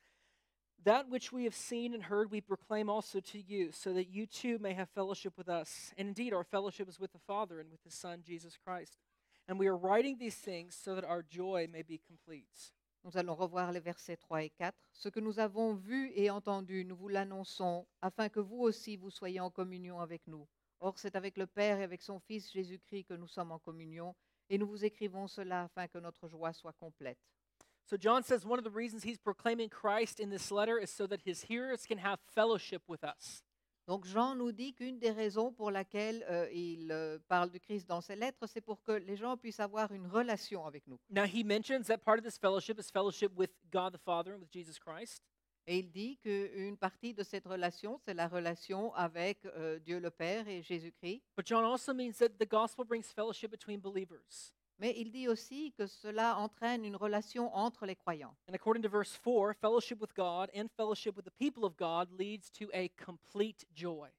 that which we have seen and heard we proclaim also to you, so that you too may have fellowship with us. And indeed, our fellowship is with the Father and with his Son, Jesus Christ. And we are writing these things so that our joy may be complete. Nous allons revoir les versets 3 et 4. Ce que nous avons vu et entendu, nous vous l'annonçons, afin que vous aussi vous soyez en communion avec nous. Or, c'est avec le Père et avec son Fils Jésus-Christ que nous sommes en communion, et nous vous écrivons cela afin que notre joie soit complète. So John says one of the reasons he's proclaiming Christ in this letter is so that his hearers can have fellowship with us. Donc Jean nous dit qu'une des raisons pour laquelle il parle du Christ dans ses lettres, c'est pour que les gens puissent avoir une relation avec nous. Now he mentions that part of this fellowship is fellowship with God the Father and with Jesus Christ. Et il dit qu'une partie de cette relation, c'est la relation avec Dieu le Père et Jésus-Christ. But John also means that the gospel brings fellowship between believers. Mais il dit aussi que cela entraîne une relation entre les croyants. And according to verse 4, fellowship with God and fellowship with the people of God leads to a complete joy.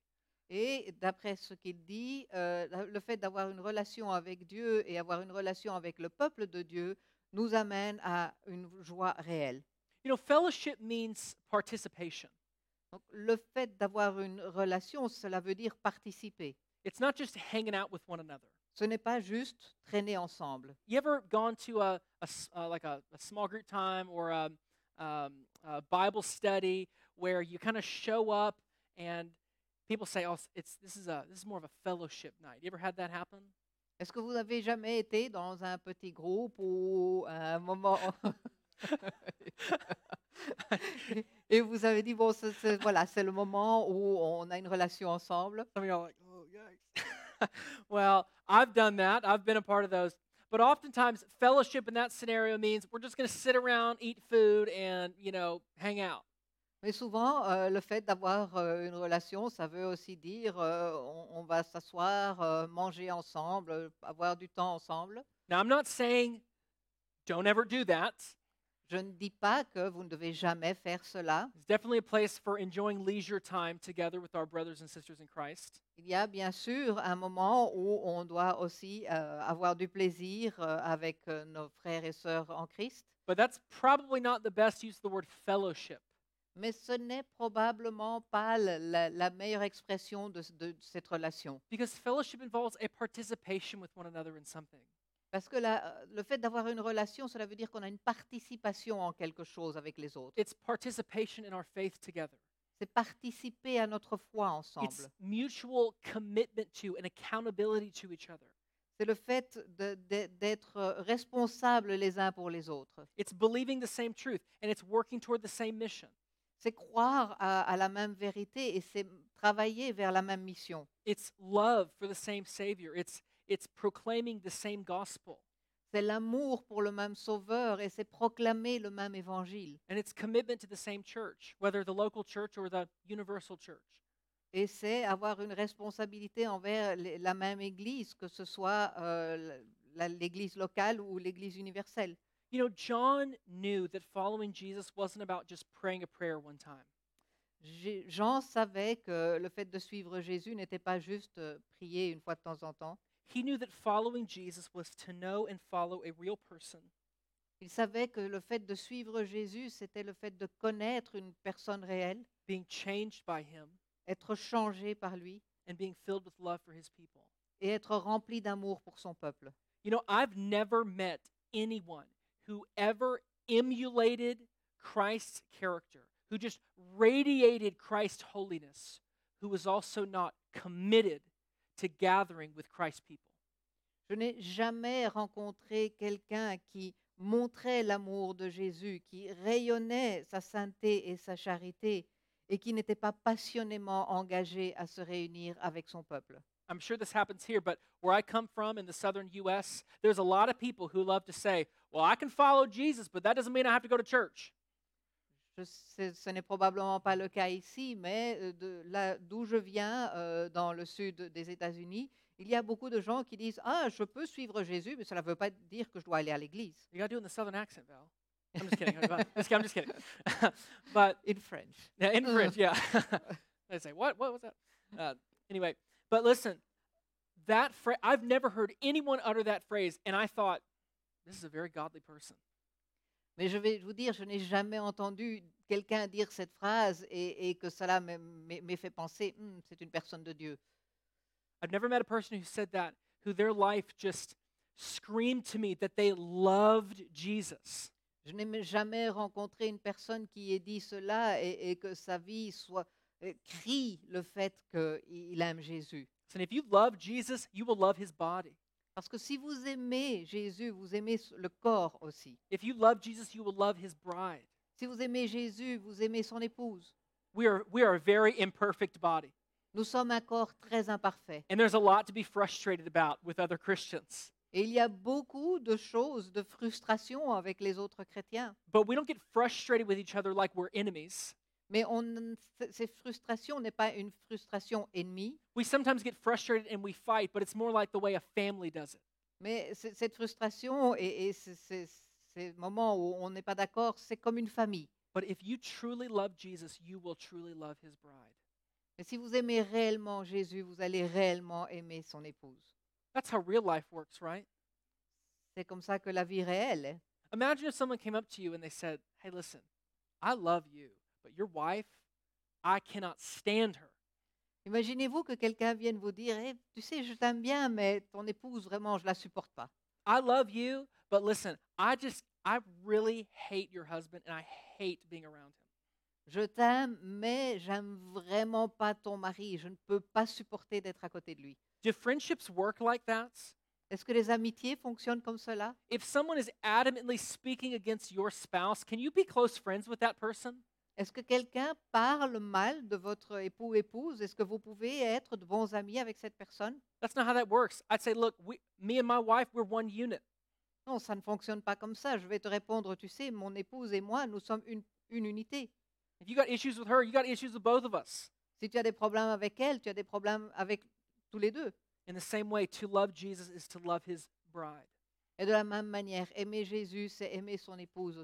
Et d'après ce qu'il dit, le fait d'avoir une relation avec Dieu et avoir une relation avec le peuple de Dieu nous amène à une joie réelle. You know, fellowship means participation. Donc, le fait d'avoir une relation, cela veut dire participer. It's not just hanging out with one another. Ce n'est pas juste traîner ensemble. You ever gone to a small group time or a Bible study where you kind of show up and people say, "Oh, this is more of a fellowship night." You ever had that happen? Est-ce que vous avez jamais été dans un petit groupe ou un moment et vous avez dit, bon, voilà, c'est le moment où on a une relation ensemble? Some of y'all are like, "Oh, yikes." Well, I've done that. I've been a part of those. But oftentimes, fellowship in that scenario means we're just going to sit around, eat food, and, hang out. Mais souvent, le fait d'avoir une relation, ça veut aussi dire on va s'asseoir, manger ensemble, avoir du temps ensemble. Now, I'm not saying don't ever do that. Je ne dis pas que vous ne devez jamais faire cela. It's definitely a place for enjoying leisure time together with our brothers and sisters in Christ. Il y a bien sûr un moment où on doit aussi avoir du plaisir avec nos frères et sœurs en Christ, But that's probably not the best use of the word fellowship. mais ce n'est probablement pas la meilleure expression de cette relation. Because fellowship involves a participation with one another in something. Parce que le fait d'avoir une relation, cela veut dire qu'on a une participation en quelque chose avec les autres. It's participation in our faith together. C'est participer à notre foi It's ensemble. mutual commitment to and accountability to each other. C'est le fait d'être responsables les uns pour les autres. It's believing the same truth and it's working toward the same mission. C'est croire à la même vérité et c'est travailler vers la même mission. It's love for the same Savior. It's proclaiming the same gospel. C'est l'amour pour le même Sauveur et c'est proclamer le même évangile. And it's commitment to the same church, whether the local church or the universal church. Et c'est avoir une responsabilité envers la même Église, que ce soit l'Église locale ou l'Église universelle. You know, John knew that following Jesus wasn't about just praying a prayer one time. Jean savait que le fait de suivre Jésus n'était pas juste prier une fois de temps en temps. He knew that following Jesus was to know and follow a real person. Il savait que le fait de suivre Jésus, c'était le fait de connaître une personne réelle, Being changed by him être changé par lui and being filled with love for his people. et être rempli d'amour pour son peuple. You know, I've never met anyone who ever emulated Christ's character, who just radiated Christ's holiness, who was also not committed to gathering with Christ's people. Je n'ai jamais rencontré quelqu'un qui montrait l'amour de Jésus, qui rayonnait sa sainteté et sa charité et qui n'était pas passionnément engagé à se réunir avec son peuple. I'm sure this happens here, but where I come from in the southern US, there's a lot of people who love to say, well, I can follow Jesus, but that doesn't mean I have to go to church. Ce n'est probablement pas le cas ici, mais d'où je viens, dans le sud des États-Unis, il y a beaucoup de gens qui disent: Ah, je peux suivre Jésus, mais cela ne veut pas dire que je dois aller à l'église. You got to do it in the southern accent, Val. I'm just kidding. I'm just kidding. But In French. yeah, in French, yeah. They say, what? What was that? Anyway, but listen, that I've never heard anyone utter that phrase, and I thought, this is a very godly person. Mais je vais vous dire, je n'ai jamais entendu quelqu'un dire cette phrase et que cela m'ait fait penser: c'est une personne de Dieu. I've never met a person who said that, who their life just screamed to me that they loved Jesus. Je n'ai jamais rencontré une personne qui ait dit cela et que sa vie crie le fait qu'il aime Jésus. So if you love Jesus, you will love his body. Parce que si vous aimez Jésus, vous aimez le corps aussi. If you love Jesus, you will love his bride. Si vous aimez Jésus, vous aimez son épouse. We are a very imperfect body. Nous sommes un corps très imparfait. And there's a lot to be frustrated about with other Christians. Et il y a beaucoup de choses, de frustration avec les autres chrétiens. But we don't get frustrated with each other like we're enemies. Mais cette frustration n'est pas une frustration ennemie, We sometimes get frustrated and we fight, but it's more like the way a family does it. mais cette frustration et ces moments où on n'est pas d'accord, c'est comme une famille. But if you truly love Jesus, you will truly love his bride. Mais si vous aimez réellement Jésus, vous allez réellement aimer son épouse. That's how real life works, right? C'est comme ça que la vie réelle est. Imagine if someone came up to you and they said, hey, listen, I love you, but your wife, I cannot stand her. Imaginez-vous que quelqu'un vienne vous dire: Eh, tu sais, je t'aime bien, mais ton épouse, vraiment, je la supporte pas. I love you, but listen, I really hate your husband and I hate being around him. Je t'aime, mais j'aime vraiment pas ton mari. Je ne peux pas supporter d'être à côté de lui. Do friendships work like that? Est-ce que les amitiés fonctionnent comme cela? If someone is adamantly speaking against your spouse, can you be close friends with that person? Est-ce que quelqu'un parle mal de votre époux ou épouse? Est-ce que vous pouvez être de bons amis avec cette personne? That's not how that works. I'd say, look, me and my wife, we're one unit. Non, ça ne fonctionne pas comme ça. Je vais te répondre: tu sais, mon épouse et moi, nous sommes une unité. If you got issues with her, you got issues with both of us. Si tu as des problèmes avec elle, tu as des problèmes avec tous les deux. In the same way, to love Jesus is to love his bride. Et de la même manière, aimer Jésus, c'est aimer son épouse aussi.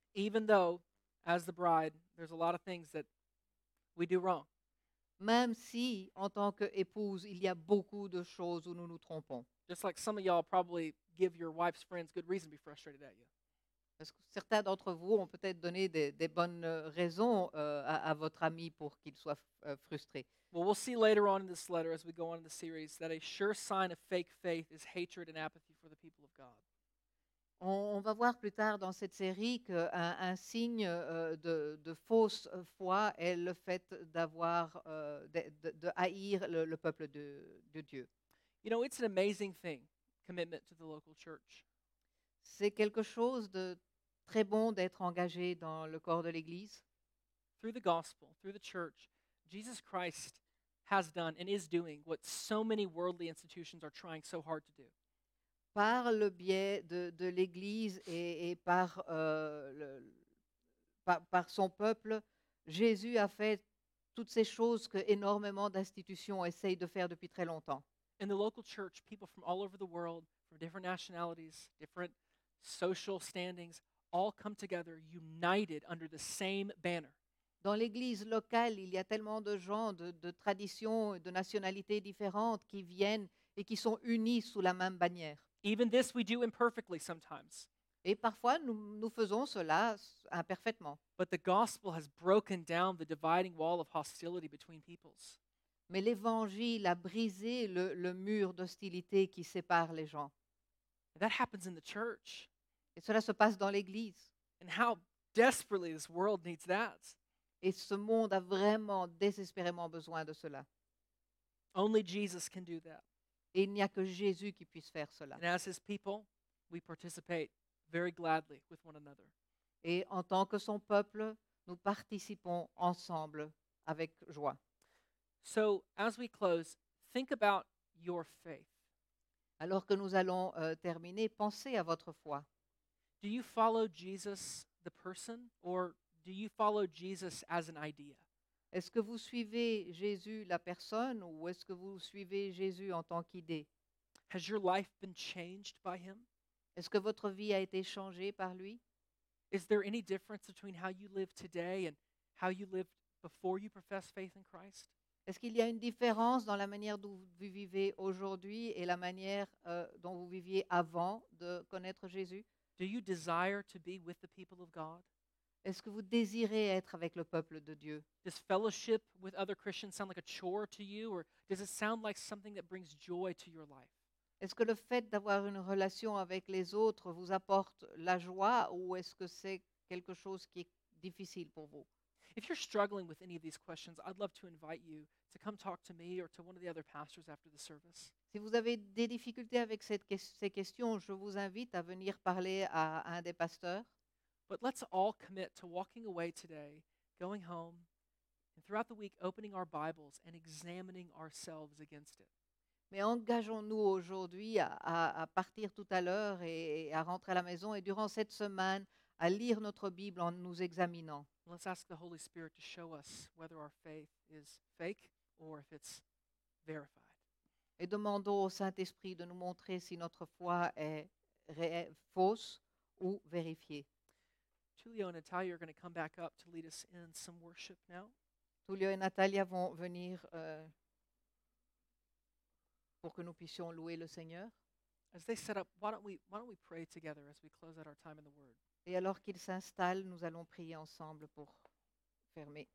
even though, as the bride, there's a lot of things that we do wrong. Même si, en tant qu'épouse, il y a beaucoup de choses où nous nous trompons. Just like some of y'all probably give your wife's friends good reason to be frustrated at you. Parce que certains d'entre vous ont peut-être donné des bonnes raisons à votre ami pour qu'il soit frustré. Well, we'll see later on in this letter as we go on in the series that a sure sign of fake faith is hatred and apathy for the people of God. On va voir plus tard dans cette série qu'un signe de fausse foi est le fait d'avoir, de haïr le peuple de Dieu. You know, it's an amazing thing, commitment to the local church. C'est quelque chose de très bon d'être engagé dans le corps de l'Église. Through the gospel, through the church, Jesus Christ has done and is doing what so many worldly institutions are trying so hard to do. Par le biais de l'Église et par son peuple, Jésus a fait toutes ces choses que énormément d'institutions essayent de faire depuis très longtemps. In the local church, people from all over the world, from different nationalities, different social standings, all come together united under the same banner. Dans l'Église locale, il y a tellement de gens de traditions et de nationalités différentes qui viennent et qui sont unis sous la même bannière. Even this we do imperfectly sometimes, Et parfois, nous faisons cela imparfaitement. but the gospel has broken down the dividing wall of hostility between peoples. Mais l'Évangile a brisé le mur d'hostilité qui sépare les gens. And that happens in the church. Et cela se passe dans l'Église. And how desperately this world needs that. Et ce monde a vraiment désespérément besoin de cela. Only Jesus can do that. Et il n'y a que Jésus qui puisse faire cela. And as his people, we participate very gladly with one another. Et en tant que son peuple, nous participons ensemble avec joie. So, as we close, think about your faith. Alors que nous allons terminer, pensez à votre foi. Do you follow Jesus, the person, or do you follow Jesus as an idea? Est-ce que vous suivez Jésus, la personne, ou est-ce que vous suivez Jésus en tant qu'idée? Has your life been changed by him? Est-ce que votre vie a été changée par lui? Is there any difference between how you live today and how you lived before you profess faith in Christ? Est-ce qu'il y a une différence dans la manière dont vous vivez aujourd'hui et la manière dont vous viviez avant de connaître Jésus? Do you desire to be with the people of God? Est-ce que vous désirez être avec le peuple de Dieu? Does fellowship with other Christians sound like a chore to you, or does it sound like something that brings joy to your life? Est-ce que le fait d'avoir une relation avec les autres vous apporte la joie ou est-ce que c'est quelque chose qui est difficile pour vous? If you're struggling with any of these questions, I'd love to invite you to come talk to me or to one of the other pastors after the service. Si vous avez des difficultés avec ces questions, je vous invite à venir parler à un des pasteurs. But let's all commit to walking away today, going home, and throughout the week opening our Bibles and examining ourselves against it. Mais engageons-nous aujourd'hui à partir tout à l'heure et à rentrer à la maison et durant cette semaine à lire notre Bible en nous examinant. Let's ask the Holy Spirit to show us whether our faith is fake or if it's verified. Et demandons au Saint-Esprit de nous montrer si notre foi est fausse ou vérifiée. Tulio and Natalia are going to come back up to lead us in some worship now. Tullio et Natalia vont venir pour que nous puissions louer le Seigneur. As they set up, why don't we pray together as we close out our time in the Word? Et alors qu'ils s'installent, nous allons prier ensemble pour fermer.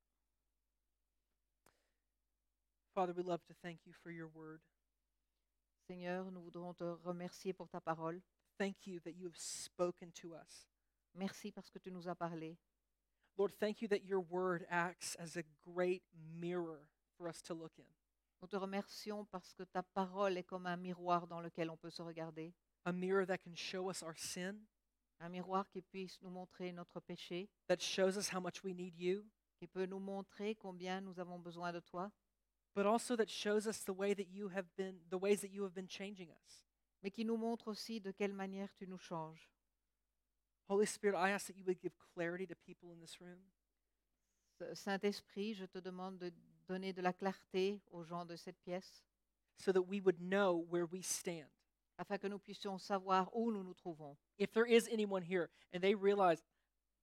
Father, we love to thank you for your Word. Seigneur, nous voudrons te remercier pour ta parole. Thank you that you have spoken to us. Merci parce que tu nous as parlé. Lord, thank you that your Word acts as a great mirror for us to look in. Nous te remercions parce que ta parole est comme un miroir dans lequel on peut se regarder. A mirror that can show us our sin, Un miroir qui puisse nous montrer notre péché, that shows us how much we need you, qui peut nous montrer combien nous avons besoin de toi, but also that shows us the ways that you have been changing us. mais qui nous montre aussi de quelle manière tu nous changes. Holy Spirit, I ask that you would give clarity to people in this room. Saint-Esprit, je te demande de donner de la clarté aux gens de cette pièce, So that we would know where we stand. afin que nous puissions savoir où nous nous trouvons. If there is anyone here and they realize,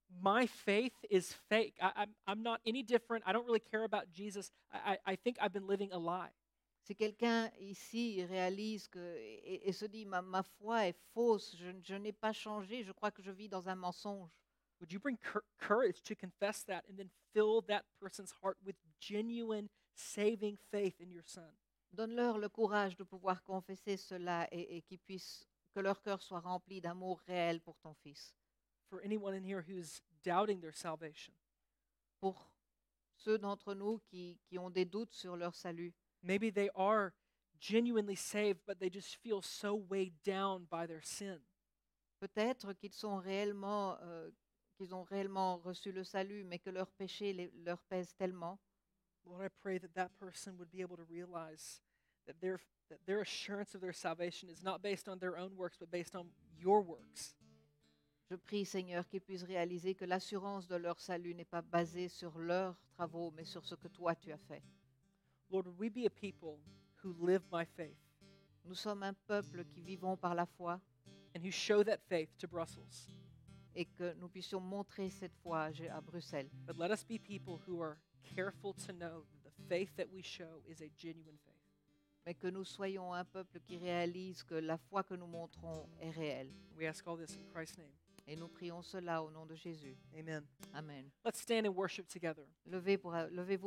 my faith is fake. I'm not any different. I don't really care about Jesus. I think I've been living a lie. Si quelqu'un ici réalise et se dit ma foi est fausse, je n'ai pas changé, je crois que je vis dans un mensonge, Would you bring courage to confess that and then fill that person's heart with genuine saving faith in your Son? donne-leur le courage de pouvoir confesser cela et que leur cœur soit rempli d'amour réel pour ton Fils. For anyone in here who's doubting their salvation, Pour ceux d'entre nous qui ont des doutes sur leur salut, maybe they are genuinely saved, but they just feel so weighed down by their sin. peut-être qu'ils ont réellement reçu le salut, mais que leurs péchés leur pèsent tellement. Lord, I pray that that person would be able to realize that their assurance of their salvation is not based on their own works, but based on your works. Je prie, Seigneur, qu'ils puissent réaliser que l'assurance de leur salut n'est pas basée sur leurs travaux, mais sur ce que toi tu as fait. Lord, would we be a people who live by faith Nous sommes un peuple qui vivons par la foi and who show that faith to Brussels? et que nous puissions montrer cette foi à Bruxelles. But let us be people who are careful to know that the faith that we show is a genuine faith. Mais que nous soyons un peuple qui réalise que la foi que nous montrons est réelle. We ask all this in Christ's name. Et nous prions cela au nom de Jésus. Amen. Amen. Let's stand and worship together. Levez-vous